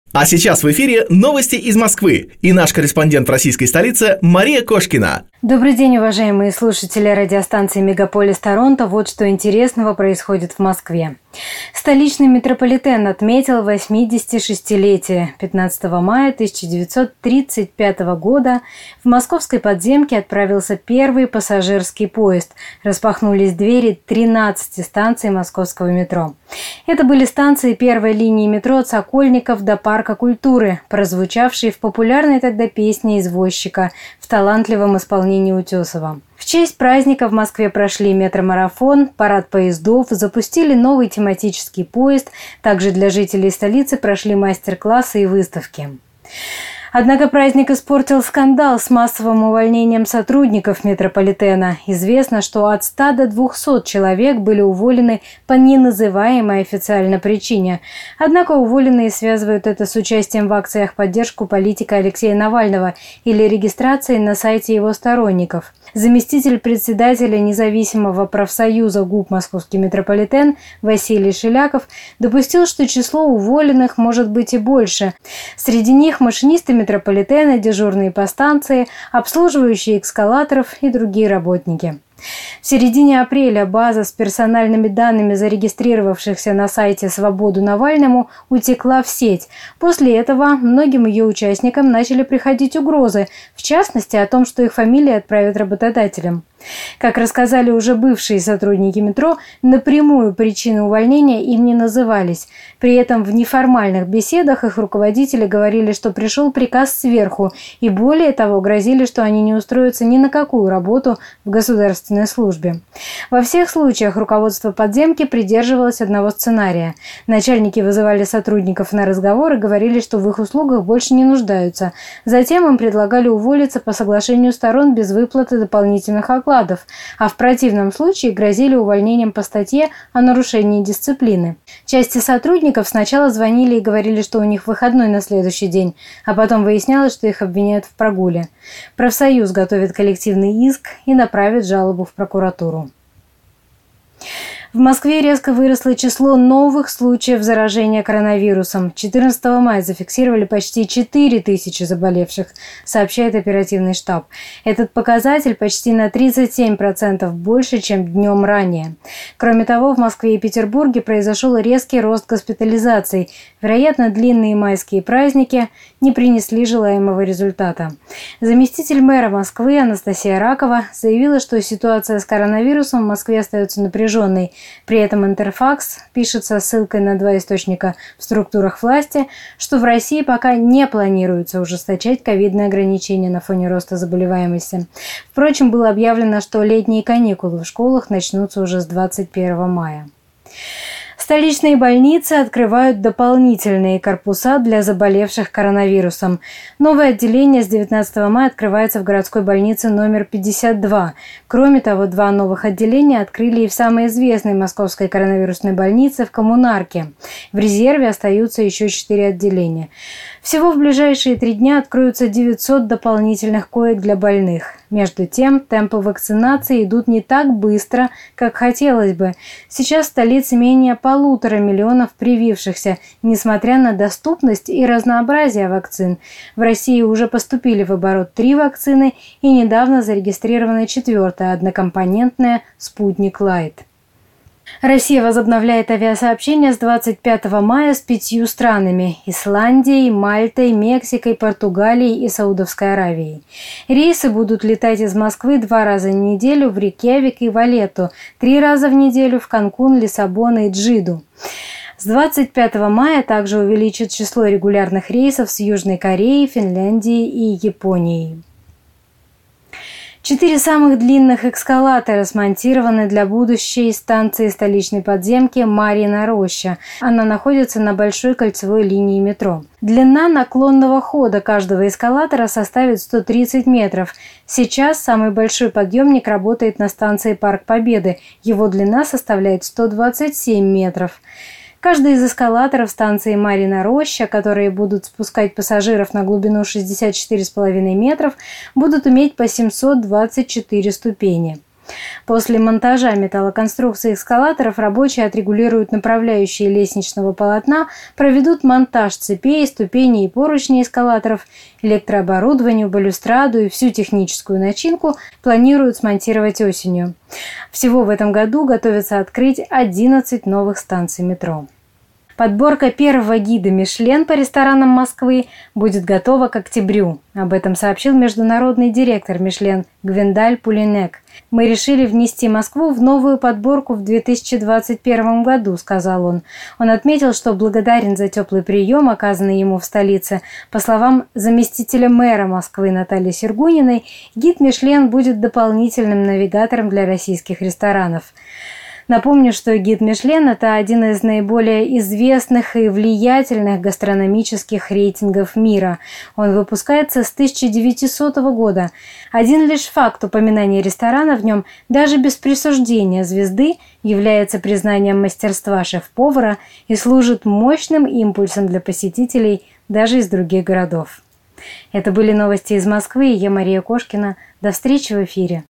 А сейчас в эфире новости из Москвы и наш корреспондент в российской столице Мария Кошкина. Добрый день, уважаемые слушатели радиостанции «Мегаполис Торонто». Вот что интересного происходит в Москве. Столичный метрополитен отметил 86-летие. 15 мая 1935 года в московской подземке отправился первый пассажирский поезд. Распахнулись двери 13 станций московского метро. Это были станции первой линии метро от Сокольников до Парка культуры, прозвучавшие в популярной тогда песне «Извозчика» в талантливом исполнении Утесова. В честь праздника в Москве прошли метромарафон, парад поездов, запустили новый тематический поезд. Также для жителей столицы прошли мастер-классы и выставки. Однако праздник испортил скандал с массовым увольнением сотрудников метрополитена. Известно, что от 100 до 200 человек были уволены по неназываемой официально причине. Однако уволенные связывают это с участием в акциях в поддержку политика Алексея Навального или регистрацией на сайте его сторонников. Заместитель председателя независимого профсоюза ГУП «Московский метрополитен» Василий Шеляков допустил, что число уволенных может быть и больше. Среди них машинисты метрополитена, дежурные по станции, обслуживающие эскалаторов и другие работники. В середине апреля база с персональными данными зарегистрировавшихся на сайте «Свободу Навальному» утекла в сеть. После этого многим ее участникам начали приходить угрозы, в частности о том, что их фамилии отправят работодателям. Как рассказали уже бывшие сотрудники метро, напрямую причины увольнения им не назывались. При этом в неформальных беседах их руководители говорили, что пришел приказ сверху, и более того грозили, что они не устроятся ни на какую работу в государственной службе. Во всех случаях руководство подземки придерживалось одного сценария. Начальники вызывали сотрудников на разговор и говорили, что в их услугах больше не нуждаются. Затем им предлагали уволиться по соглашению сторон без выплаты дополнительных окладов, а в противном случае грозили увольнением по статье о нарушении дисциплины. Части сотрудников сначала звонили и говорили, что у них выходной на следующий день, а потом выяснялось, что их обвиняют в прогуле. Профсоюз готовит коллективный иск и направит жалобу в прокуратуру. В Москве резко выросло число новых случаев заражения коронавирусом. 14 мая зафиксировали почти 4000 заболевших, сообщает оперативный штаб. Этот показатель почти на 37% больше, чем днем ранее. Кроме того, в Москве и Петербурге произошел резкий рост госпитализаций. Вероятно, длинные майские праздники не принесли желаемого результата. Заместитель мэра Москвы Анастасия Ракова заявила, что ситуация с коронавирусом в Москве остается напряженной. При этом Интерфакс пишет со ссылкой на 2 источника в структурах власти, что в России пока не планируется ужесточать ковидные ограничения на фоне роста заболеваемости. Впрочем, было объявлено, что летние каникулы в школах начнутся уже с 21 мая. Столичные больницы открывают дополнительные корпуса для заболевших коронавирусом. Новое отделение с 19 мая открывается в городской больнице номер 52. Кроме того, 2 новых отделения открыли и в самой известной московской коронавирусной больнице в Коммунарке. В резерве остаются еще 4 отделения. Всего в ближайшие 3 дня откроются 900 дополнительных коек для больных. Между тем, темпы вакцинации идут не так быстро, как хотелось бы. Сейчас в столице менее 1,5 миллиона привившихся, несмотря на доступность и разнообразие вакцин. В России уже поступили в оборот 3 вакцины и недавно зарегистрирована 4-я однокомпонентная «Спутник Лайт». Россия возобновляет авиасообщения с 25 мая с 5 странами – Исландией, Мальтой, Мексикой, Португалией и Саудовской Аравией. Рейсы будут летать из Москвы 2 раза в неделю в Рейкьявик и Валетту, 3 раза в неделю в Канкун, Лиссабон и Джиду. С 25 мая также увеличат число регулярных рейсов с Южной Кореей, Финляндией и Японией. 4 самых длинных эскалатора смонтированы для будущей станции столичной подземки Марьина Роща. Она находится на большой кольцевой линии метро. Длина наклонного хода каждого эскалатора составит 130 метров. Сейчас самый большой подъемник работает на станции Парк Победы. Его длина составляет 127 метров. Каждый из эскалаторов станции Марьина Роща, которые будут спускать пассажиров на глубину 64,5 метров, будут иметь по 724 ступени. После монтажа металлоконструкции эскалаторов рабочие отрегулируют направляющие лестничного полотна, проведут монтаж цепей, ступеней и поручней эскалаторов, электрооборудованию, балюстраду и всю техническую начинку планируют смонтировать осенью. Всего в этом году готовится открыть 11 новых станций метро. Подборка первого гида «Мишлен» по ресторанам Москвы будет готова к октябрю. Об этом сообщил международный директор «Мишлен» Гвендаль Пулинек. «Мы решили внести Москву в новую подборку в 2021 году», — сказал он. Он отметил, что благодарен за теплый прием, оказанный ему в столице. По словам заместителя мэра Москвы Натальи Сергуниной, гид «Мишлен» будет дополнительным навигатором для российских ресторанов. Напомню, что гид «Мишлен» – это один из наиболее известных и влиятельных гастрономических рейтингов мира. Он выпускается с 1900 года. Один лишь факт упоминания ресторана в нем, даже без присуждения звезды, является признанием мастерства шеф-повара и служит мощным импульсом для посетителей даже из других городов. Это были новости из Москвы. Я Мария Кошкина. До встречи в эфире.